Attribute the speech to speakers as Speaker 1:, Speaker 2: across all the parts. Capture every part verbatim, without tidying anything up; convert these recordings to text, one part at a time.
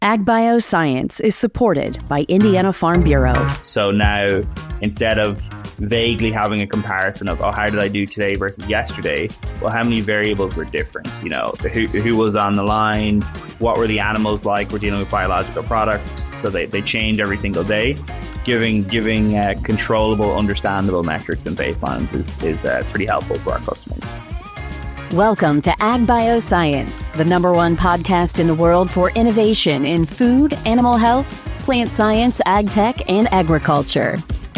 Speaker 1: Ag Bioscience is supported by Indiana Farm Bureau.
Speaker 2: So now, instead of vaguely having a comparison of, oh, how did I do today versus yesterday? Well, how many variables were different? You know, who, who was on the line? What were the animals like? We're dealing with biological products, so they, they change every single day. Giving giving uh, controllable, understandable metrics and baselines is, is uh, pretty helpful for our customers.
Speaker 1: Welcome to Ag Bioscience, the number one podcast in the world for innovation in food, animal health, plant science, ag tech, and agriculture.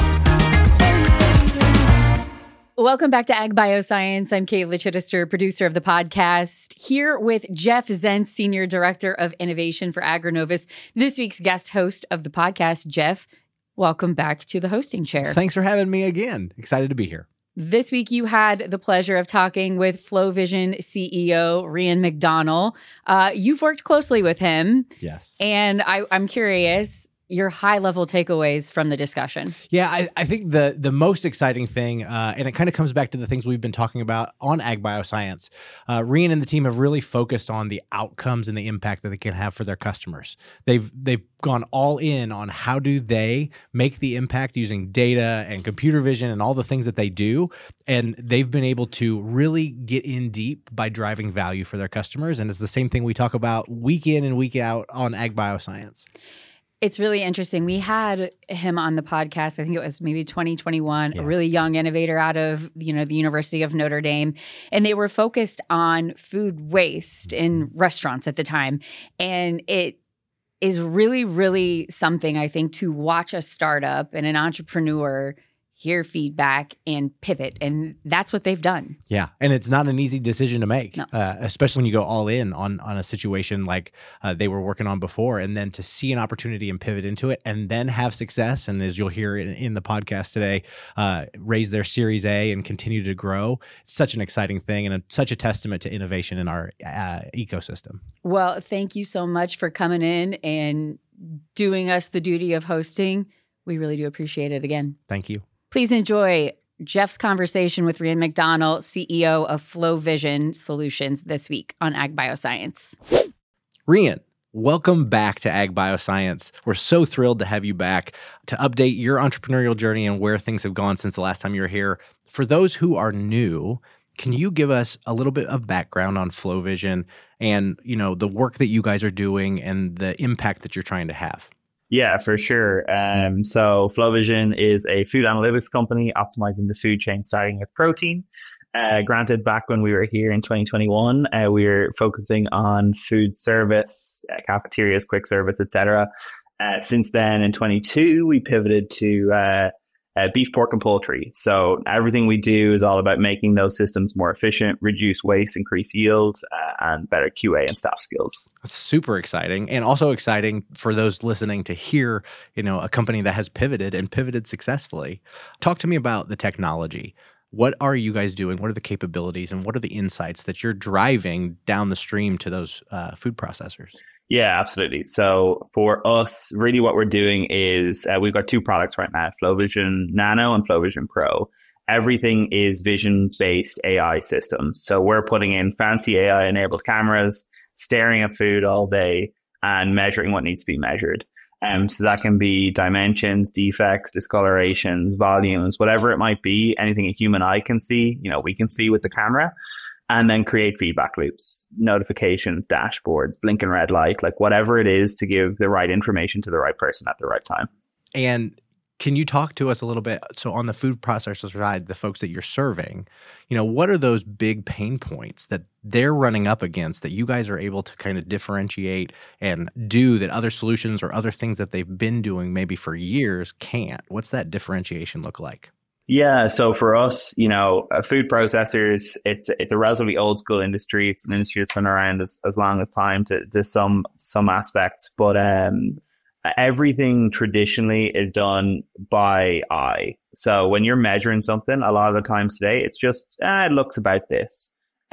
Speaker 1: Welcome back to Ag Bioscience. I'm Kayla Chittister, producer of the podcast, here with Jeff Zentz, Senior Director of Innovation for Agronovus, this week's guest host of the podcast. Jeff, welcome back to the hosting chair.
Speaker 3: Thanks for having me again. Excited to be here.
Speaker 1: This week, you had the pleasure of talking with FlowVision C E O, Rhian McDonnell. Uh, you've worked closely with him.
Speaker 3: Yes.
Speaker 1: And I, I'm curious, your high-level takeaways from the discussion.
Speaker 3: Yeah, I, I think the the most exciting thing, uh, and it kind of comes back to the things we've been talking about on Ag Bioscience, uh, Rhian and the team have really focused on the outcomes and the impact that they can have for their customers. They've they've gone all in on how do they make the impact using data and computer vision and all the things that they do, and they've been able to really get in deep by driving value for their customers, and it's the same thing we talk about week in and week out on Ag Bioscience.
Speaker 1: It's really interesting. We had him on the podcast, I think it was maybe twenty twenty-one,
Speaker 3: yeah.
Speaker 1: a really young innovator out of, you know, the University of Notre Dame. And they were focused on food waste in restaurants at the time. And it is really, really something, I think, to watch a startup and an entrepreneur hear feedback and pivot. And that's what they've done.
Speaker 3: Yeah. And it's not an easy decision to make,
Speaker 1: no.
Speaker 3: uh, especially when you go all in on, on a situation like uh, they were working on before. And then to see an opportunity and pivot into it and then have success. And as you'll hear in, in the podcast today, uh, raise their Series A and continue to grow. It's such an exciting thing and a, such a testament to innovation in our uh, ecosystem.
Speaker 1: Well, thank you so much for coming in and doing us the duty of hosting. We really do appreciate it again.
Speaker 3: Thank you.
Speaker 1: Please enjoy Jeff's conversation with Rhian McDonnell, C E O of FlowVision Solutions, this week on Ag Bioscience.
Speaker 3: Rhian, welcome back to Ag Bioscience. We're so thrilled to have you back to update your entrepreneurial journey and where things have gone since the last time you were here. For those who are new, can you give us a little bit of background on FlowVision and, you know, the work that you guys are doing and the impact that you're trying to have?
Speaker 2: Yeah, for sure. Um, so FlowVision is a food analytics company optimizing the food chain, starting with protein. Uh, granted, back when we were here in twenty twenty-one, uh, we were focusing on food service, uh, cafeterias, quick service, et cetera. Uh, since then, in twenty-two, we pivoted to uh, uh, beef, pork, and poultry. So everything we do is all about making those systems more efficient, reduce waste, increase yield, uh, and better Q A and staff skills.
Speaker 3: That's super exciting, and also exciting for those listening to hear, you know, a company that has pivoted and pivoted successfully. Talk to me about the technology. What are you guys doing? What are the capabilities and what are the insights that you're driving down the stream to those uh, food processors?
Speaker 2: Yeah, absolutely. So for us, really what we're doing is uh, we've got two products right now, FlowVision Nano and FlowVision Pro. Everything is vision-based A I systems. So we're putting in fancy A I-enabled cameras, staring at food all day and measuring what needs to be measured. Um, so that can be dimensions, defects, discolorations, volumes, whatever it might be, anything a human eye can see, you know, we can see with the camera. And then create feedback loops, notifications, dashboards, blinking red light, like whatever it is to give the right information to the right person at the right time.
Speaker 3: And can you talk to us a little bit? So on the food processor side, the folks that you're serving, you know, what are those big pain points that they're running up against that you guys are able to kind of differentiate and do that other solutions or other things that they've been doing maybe for years can't? What's that differentiation look like?
Speaker 2: Yeah, so for us, you know, uh, food processors, it's it's a relatively old school industry. It's an industry that's been around as, as long as time to, to some some aspects, but um, everything traditionally is done by eye. So when you're measuring something, a lot of the times today, it's just ah, it looks about this.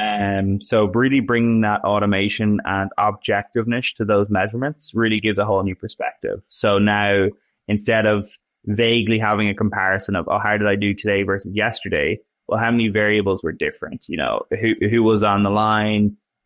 Speaker 2: Um, so really bringing that automation and objectiveness to those measurements really gives a whole new perspective. So now instead of vaguely having a comparison of, oh, how did I do today versus yesterday? Well, how many variables were different? You know, who who was on the line?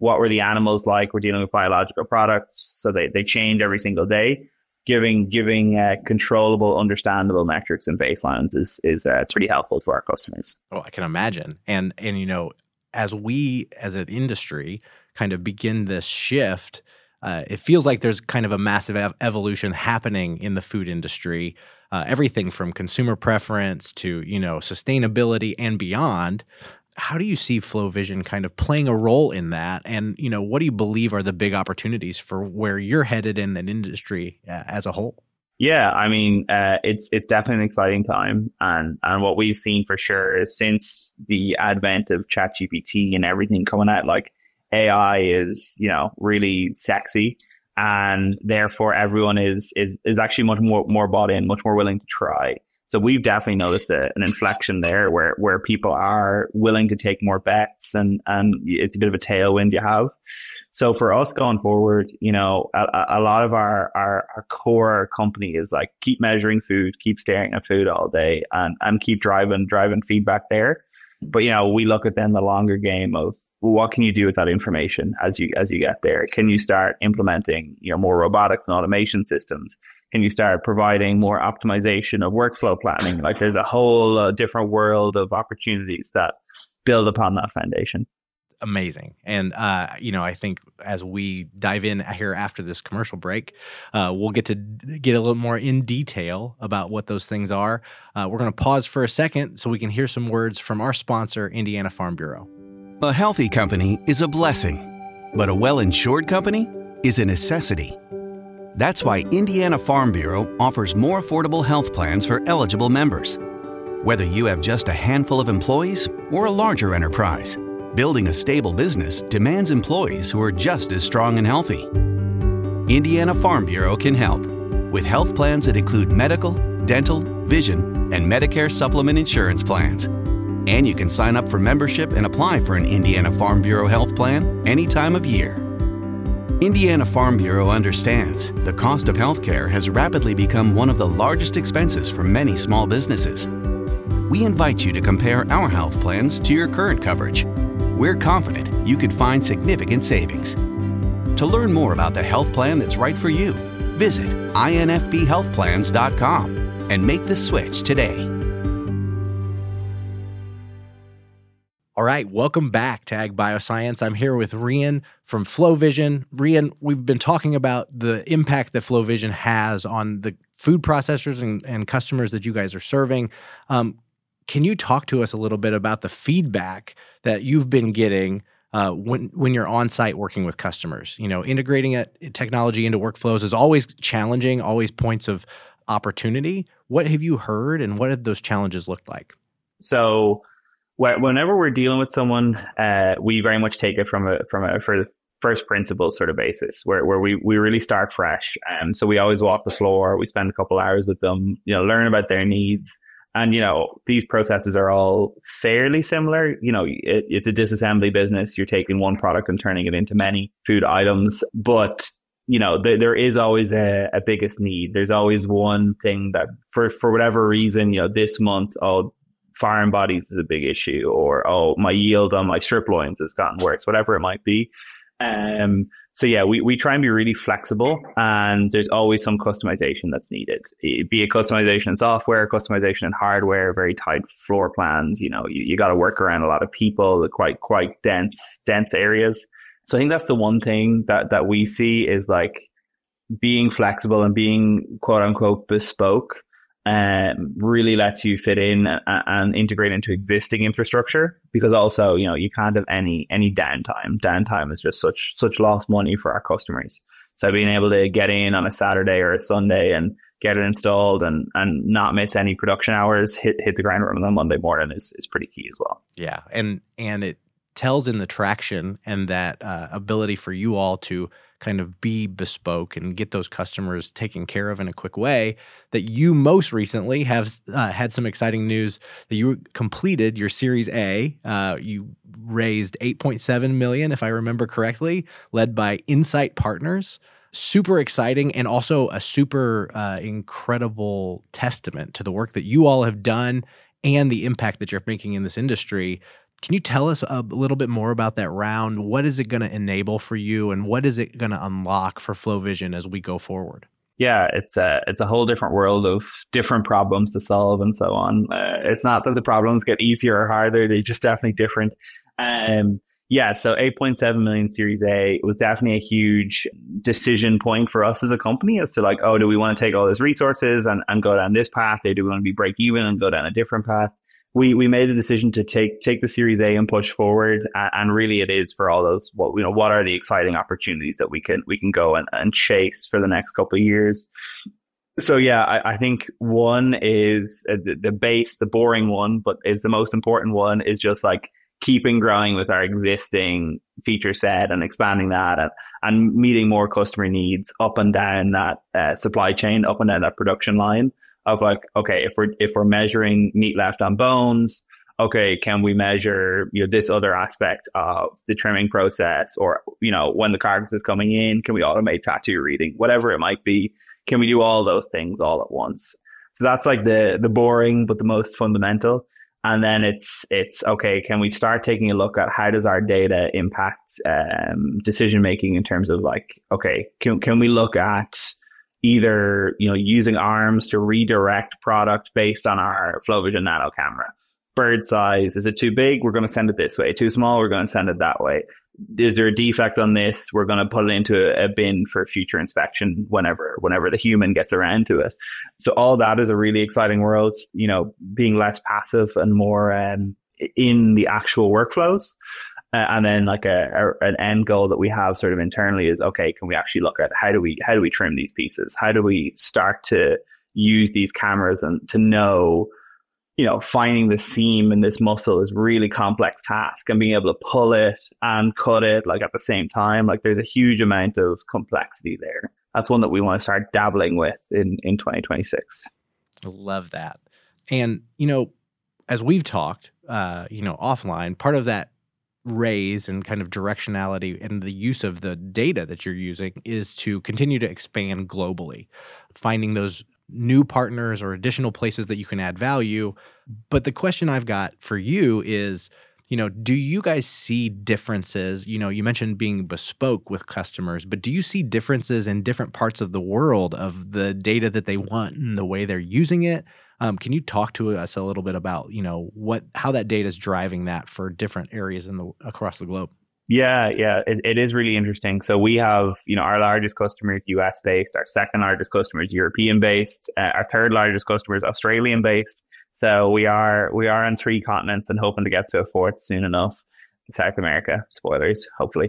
Speaker 2: what were the animals like? We're dealing with biological products, so they, they change every single day. Giving giving uh, controllable, understandable metrics and baselines is is uh, pretty helpful to our customers.
Speaker 3: Oh, I can imagine. And and you know, as we as an industry kind of begin this shift, uh, it feels like there's kind of a massive ev- evolution happening in the food industry. Uh, everything from consumer preference to, you know, sustainability and beyond. How do you see FlowVision kind of playing a role in that? And, you know, what do you believe are the big opportunities for where you're headed in that industry uh, as a whole?
Speaker 2: Yeah, I mean, uh, it's it's definitely an exciting time. And, and what we've seen for sure is since the advent of ChatGPT and everything coming out, like A I is, you know, really sexy. And therefore, everyone is is is actually much more, more bought in, much more willing to try. So we've definitely noticed a, an inflection there where, where people are willing to take more bets, and, and it's a bit of a tailwind you have. So for us going forward, you know, a, a lot of our, our, our core company is like keep measuring food, keep staring at food all day, and, and keep driving, driving feedback there. But, you know, we look at then the longer game of what can you do with that information as you as you get there? Can you start implementing, you know, more robotics and automation systems? Can you start providing more optimization of workflow planning? Like there's a whole uh, different world of opportunities that build upon that foundation.
Speaker 3: Amazing. And, uh, you know, I think as we dive in here after this commercial break, uh, we'll get to get a little more in detail about what those things are. Uh, we're going to pause for a second so we can hear some words from our sponsor, Indiana Farm Bureau.
Speaker 4: A healthy company is a blessing, but a well-insured company is a necessity. That's why Indiana Farm Bureau offers more affordable health plans for eligible members. Whether you have just a handful of employees or a larger enterprise, building a stable business demands employees who are just as strong and healthy. Indiana Farm Bureau can help with health plans that include medical, dental, vision, and Medicare supplement insurance plans. And you can sign up for membership and apply for an Indiana Farm Bureau health plan any time of year. Indiana Farm Bureau understands the cost of healthcare has rapidly become one of the largest expenses for many small businesses. We invite you to compare our health plans to your current coverage. We're confident you could find significant savings. To learn more about the health plan that's right for you, visit I N F B health plans dot com and make the switch today.
Speaker 3: All right, welcome back to Ag Bioscience. I'm here with Rian from FlowVision. Rian, we've been talking about the impact that FlowVision has on the food processors and, and customers that you guys are serving. Um, can you talk to us a little bit about the feedback that you've been getting uh, when when you're on site working with customers? You know, integrating it, technology into workflows is always challenging, always points of opportunity. What have you heard, and what have those challenges looked like?
Speaker 2: So whenever we're dealing with someone, uh, we very much take it from a from a for first principles sort of basis, where where we, we really start fresh. Um, so we always walk the floor. We spend a couple hours with them, you know, learn about their needs. And, you know, these processes are all fairly similar. You know, it, it's a disassembly business. You're taking one product and turning it into many food items. But, you know, th- there is always a, a biggest need. There's always one thing that for, for whatever reason, you know, this month, oh, foreign bodies is a big issue, or, oh, my yield on my strip loins has gotten worse, whatever it might be. Um, so yeah, we, we try and be really flexible, and there's always some customization that's needed. Be it customization in software, customization in hardware, very tight floor plans. You know, you, you got to work around a lot of people, quite quite dense dense areas. So I think that's the one thing that that we see is like being flexible and being quote unquote bespoke. Um, really lets you fit in and, and integrate into existing infrastructure, because also, you know, you can't have any any downtime. Downtime is just such such lost money for our customers. So being able to get in on a Saturday or a Sunday and get it installed and and not miss any production hours, hit hit the ground running on Monday morning is is pretty key as well.
Speaker 3: Yeah, and and it tells in the traction and that uh, ability for you all to kind of be bespoke and get those customers taken care of in a quick way, that you most recently have uh, had some exciting news that you completed your Series A. Uh, you raised eight point seven million dollars, if I remember correctly, led by Insight Partners. Super exciting, and also a super uh, incredible testament to the work that you all have done and the impact that you're making in this industry. Can you tell us a little bit more about that round? What is it going to enable for you, and what is it going to unlock for FlowVision as we go forward?
Speaker 2: Yeah, it's a it's a whole different world of different problems to solve and so on. Uh, it's not that the problems get easier or harder; they're just definitely different. Um, yeah, so eight point seven million Series A was definitely a huge decision point for us as a company as to like, oh, do we want to take all these resources and, and go down this path? Or do we want to be break even and go down a different path? We we made a decision to take take the Series A and push forward, and, and really it is for all those what you know what are the exciting opportunities that we can we can go and, and chase for the next couple of years. So yeah, I, I think one is uh, the, the base, the boring one, but is the most important one is just like keeping growing with our existing feature set and expanding that and, and meeting more customer needs up and down that uh, supply chain, up and down that production line. Of like, okay, if we're if we're measuring meat left on bones, okay, can we measure you know this other aspect of the trimming process, or you know when the carcass is coming in, can we automate tattoo reading, whatever it might be? Can we do all those things all at once? So that's like the the boring but the most fundamental. And then it's it's okay, can we start taking a look at how does our data impact um, decision making in terms of like, okay, can can we look at either, you know, using arms to redirect product based on our FlowVision Nano camera. Bird size, is it too big? We're going to send it this way. Too small? We're going to send it that way. Is there a defect on this? We're going to put it into a, a bin for future inspection whenever whenever the human gets around to it. So all that is a really exciting world, you know, being less passive and more um, in the actual workflows. Uh, and then like a, a an end goal that we have sort of internally is, okay, can we actually look at how do we how do we trim these pieces? How do we start to use these cameras and to know, you know, finding the seam in this muscle is a really complex task, and being able to pull it and cut it like at the same time. Like there's a huge amount of complexity there. That's one that we want to start dabbling with in, in twenty twenty-six.
Speaker 3: I love that. And, you know, as we've talked, uh, you know, offline, part of that raise and kind of directionality and the use of the data that you're using is to continue to expand globally, finding those new partners or additional places that you can add value. But the question I've got for you is, you know, do you guys see differences? You know, you mentioned being bespoke with customers, but do you see differences in different parts of the world of the data that they want and the way they're using it? Um, can you talk to us a little bit about, you know, what how that data is driving that for different areas in the across the globe?
Speaker 2: Yeah, yeah, it, it is really interesting. So we have, you know, our largest customer is U S based, our second largest customer is European based, uh, our third largest customer is Australian based. So we are we are on three continents and hoping to get to a fourth soon enough. South America, spoilers, hopefully.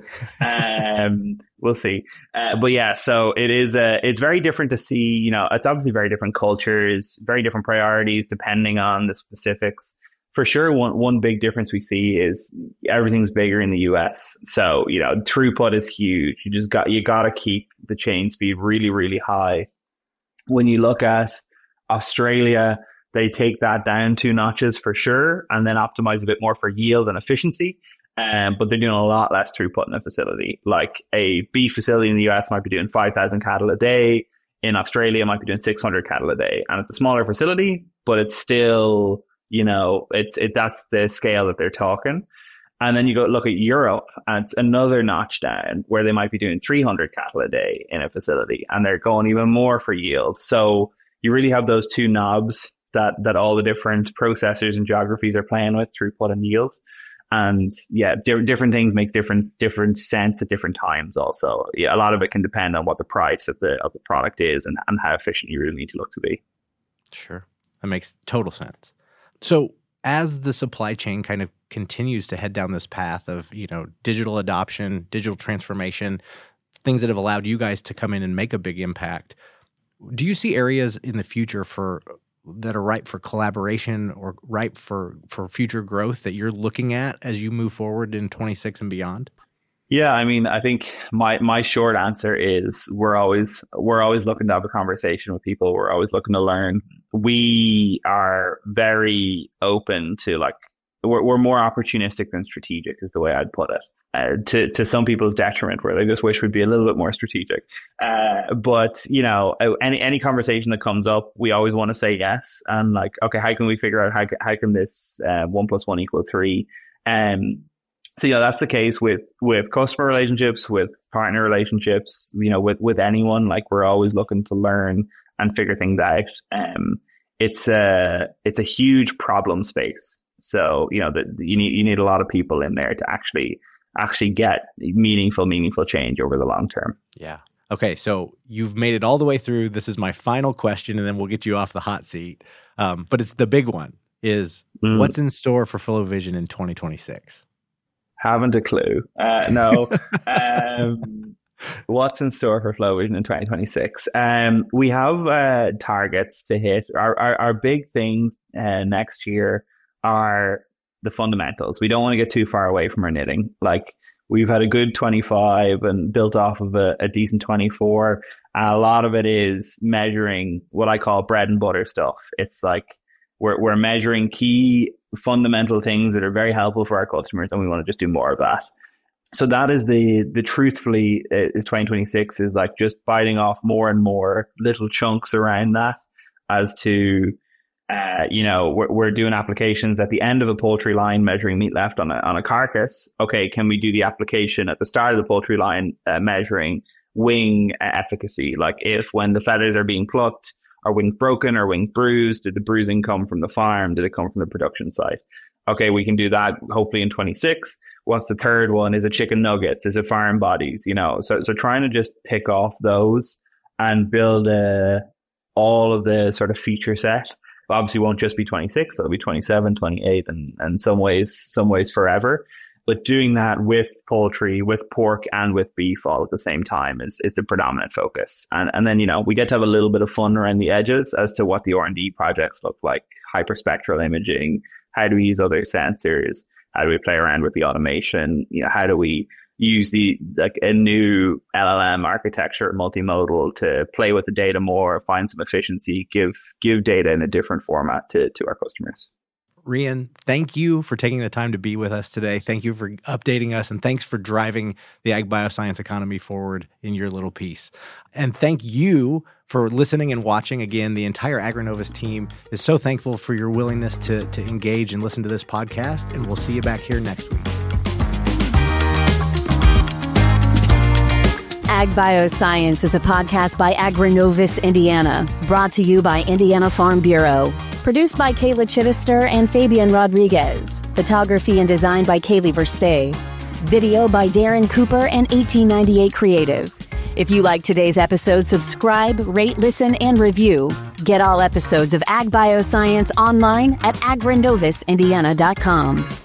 Speaker 2: Um, we'll see. Uh, but yeah, so it is, uh, it's very different to see, you know, it's obviously very different cultures, very different priorities depending on the specifics. For sure, one, one big difference we see is everything's bigger in the U S. So, you know, throughput is huge. You just got, you got to keep the chain speed really, really high. When you look at Australia, they take that down two notches for sure, and then optimize a bit more for yield and efficiency. Um, but they're doing a lot less throughput in a facility. Like a beef facility in the U S might be doing five thousand cattle a day. In Australia, it might be doing six hundred cattle a day. And it's a smaller facility, but it's still, you know, it's it that's the scale that they're talking. And then you go look at Europe, and it's another notch down where they might be doing three hundred cattle a day in a facility, and they're going even more for yield. So you really have those two knobs that that all the different processors and geographies are playing with, throughput and yield. And yeah, di- different things make different different sense at different times. Also, yeah, a lot of it can depend on what the price of the of the product is and, and how efficient you really need to look to be.
Speaker 3: Sure, that makes total sense. So, as the supply chain kind of continues to head down this path of, you know, digital adoption, digital transformation, things that have allowed you guys to come in and make a big impact, do you see areas in the future for that are ripe for collaboration or ripe for, for future growth that you're looking at as you move forward in twenty-six and beyond?
Speaker 2: Yeah, I mean, I think my my short answer is we're always we're always looking to have a conversation with people. We're always looking to learn. We are very open to like we're we're more opportunistic than strategic is the way I'd put it. Uh, to to some people's detriment, where they just wish we'd be a little bit more strategic. Uh, but you know, any any conversation that comes up, we always want to say yes. And like, okay, how can we figure out how how can this uh, one plus one equal three? Um, so, you know, that's the case with, with customer relationships, with partner relationships, you know, with, with anyone. Like, we're always looking to learn and figure things out. Um, it's a, it's a huge problem space. So, you know, that you need, you need a lot of people in there to actually, actually get meaningful, meaningful change over the long term.
Speaker 3: Yeah. Okay. So you've made it all the way through. This is my final question, and then we'll get you off the hot seat. Um, but it's the big one is mm. what's in store for FlowVision in twenty twenty-six?
Speaker 2: Haven't a clue. Uh, no. um, what's in store for FlowVision in twenty twenty-six? Um, we have uh, targets to hit. Our, our, our big things uh, next year are the fundamentals. We don't want to get too far away from our knitting. Like, we've had a good twenty-five and built off of a, a decent twenty-four. And a lot of it is measuring what I call bread and butter stuff. It's like we're we're measuring key fundamental things that are very helpful for our customers, and we want to just do more of that. So that is the the truthfully is twenty twenty-six is like just biting off more and more little chunks around that as to Uh, you know, we're, we're doing applications at the end of a poultry line measuring meat left on a, on a carcass. Okay, can we do the application at the start of the poultry line uh, measuring wing efficacy? Like, if when the feathers are being plucked, are wings broken or wings bruised? Did the bruising come from the farm? Did it come from the production site? Okay, we can do that hopefully in twenty-six. What's the third one? Is it chicken nuggets? Is it farm bodies? You know, so so trying to just pick off those and build a, all of the sort of feature set. Obviously won't just be twenty-six, that'll be twenty-seven, twenty-eight, and, and some ways, some ways forever. But doing that with poultry, with pork, and with beef all at the same time is, is the predominant focus. And and then, you know, we get to have a little bit of fun around the edges as to what the R and D projects look like. Hyperspectral imaging, how do we use other sensors? How do we play around with the automation? You know, how do we use the like a new L L M architecture, multimodal, to play with the data more, find some efficiency, give give data in a different format to, to our customers.
Speaker 3: Rian, thank you for taking the time to be with us today. Thank you for updating us, and thanks for driving the ag bioscience economy forward in your little piece. And thank you for listening and watching. Again, the entire AgriNovus team is so thankful for your willingness to, to engage and listen to this podcast, and we'll see you back here next week.
Speaker 5: Ag Bioscience is a podcast by AgriNovus Indiana, brought to you by Indiana Farm Bureau. Produced by Kayla Chittister and Fabian Rodriguez. Photography and design by Kaylee Verstay. Video by Darren Cooper and eighteen ninety-eight Creative. If you like today's episode, subscribe, rate, listen, and review. Get all episodes of Ag Bioscience online at agri novus indiana dot com.